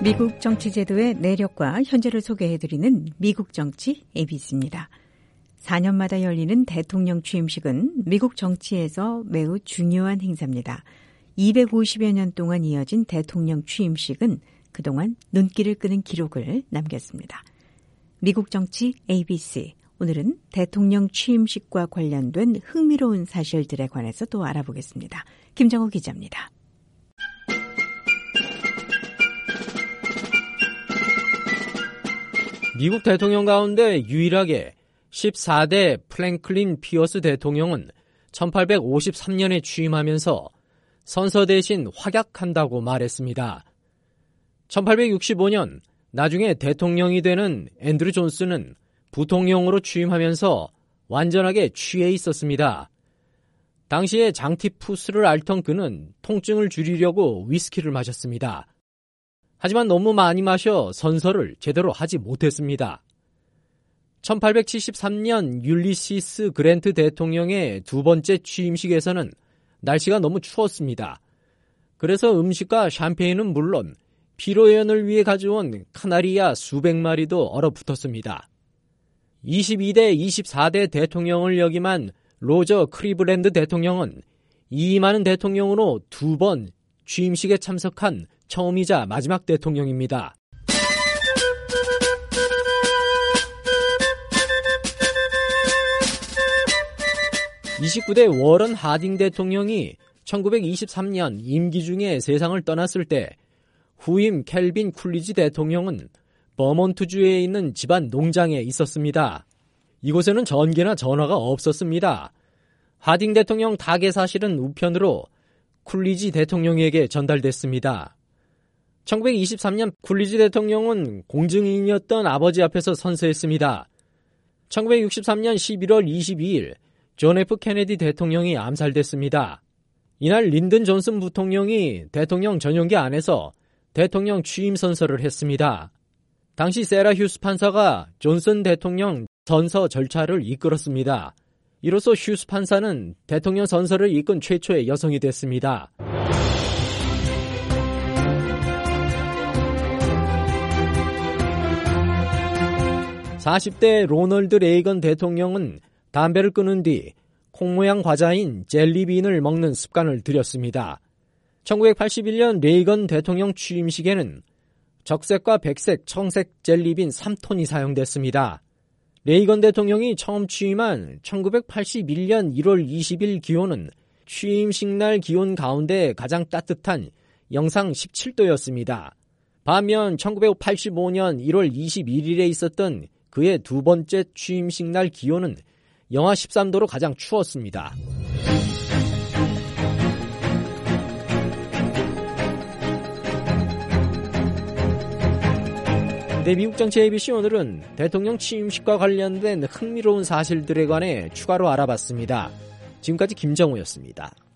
미국 정치 제도의 내력과 현재를 소개해드리는 미국 정치 ABC입니다. 4년마다 열리는 대통령 취임식은 미국 정치에서 매우 중요한 행사입니다. 250여 년 동안 이어진 대통령 취임식은 그동안 눈길을 끄는 기록을 남겼습니다. 미국 정치 ABC, 오늘은 대통령 취임식과 관련된 흥미로운 사실들에 관해서 또 알아보겠습니다. 김정호 기자입니다. 미국 대통령 가운데 유일하게 14대 플랭클린 피어스 대통령은 1853년에 취임하면서 선서 대신 확약한다고 말했습니다. 1865년 나중에 대통령이 되는 앤드류 존슨은 부통령으로 취임하면서 완전하게 취해 있었습니다. 당시에 장티푸스를 앓던 그는 통증을 줄이려고 위스키를 마셨습니다. 하지만 너무 많이 마셔 선서를 제대로 하지 못했습니다. 1873년 율리시스 그랜트 대통령의 두 번째 취임식에서는 날씨가 너무 추웠습니다. 그래서 음식과 샴페인은 물론 피로연을 위해 가져온 카나리아 수백 마리도 얼어붙었습니다. 22대, 24대 대통령을 역임한 로저 클리블랜드 대통령은 이 많은 대통령으로 두 번 취임식에 참석한 처음이자 마지막 대통령입니다. 29대 워런 하딩 대통령이 1923년 임기 중에 세상을 떠났을 때 후임 켈빈 쿨리지 대통령은 버몬트주에 있는 집안 농장에 있었습니다. 이곳에는 전기나 전화가 없었습니다. 하딩 대통령 닭의 사실은 우편으로 쿨리지 대통령에게 전달됐습니다. 1923년 쿨리지 대통령은 공증인이었던 아버지 앞에서 선서했습니다. 1963년 11월 22일 존 F 케네디 대통령이 암살됐습니다. 이날 린든 존슨 부통령이 대통령 전용기 안에서 대통령 취임 선서를 했습니다. 당시 세라 휴스 판사가 존슨 대통령 선서 절차를 이끌었습니다. 이로써 휴스 판사는 대통령 선서를 이끈 최초의 여성이 됐습니다. 40대 로널드 레이건 대통령은 담배를 끊은 뒤 콩 모양 과자인 젤리빈을 먹는 습관을 들였습니다. 1981년 레이건 대통령 취임식에는 적색과 백색, 청색 젤리빈 3톤이 사용됐습니다. 레이건 대통령이 처음 취임한 1981년 1월 20일 기온은 취임식 날 기온 가운데 가장 따뜻한 영상 17도였습니다. 반면 1985년 1월 21일에 있었던 그의 두 번째 취임식 날 기온은 영하 13도로 가장 추웠습니다. 네, 미국 정치 ABC 오늘은 대통령 취임식과 관련된 흥미로운 사실들에 관해 추가로 알아봤습니다. 지금까지 김정우였습니다.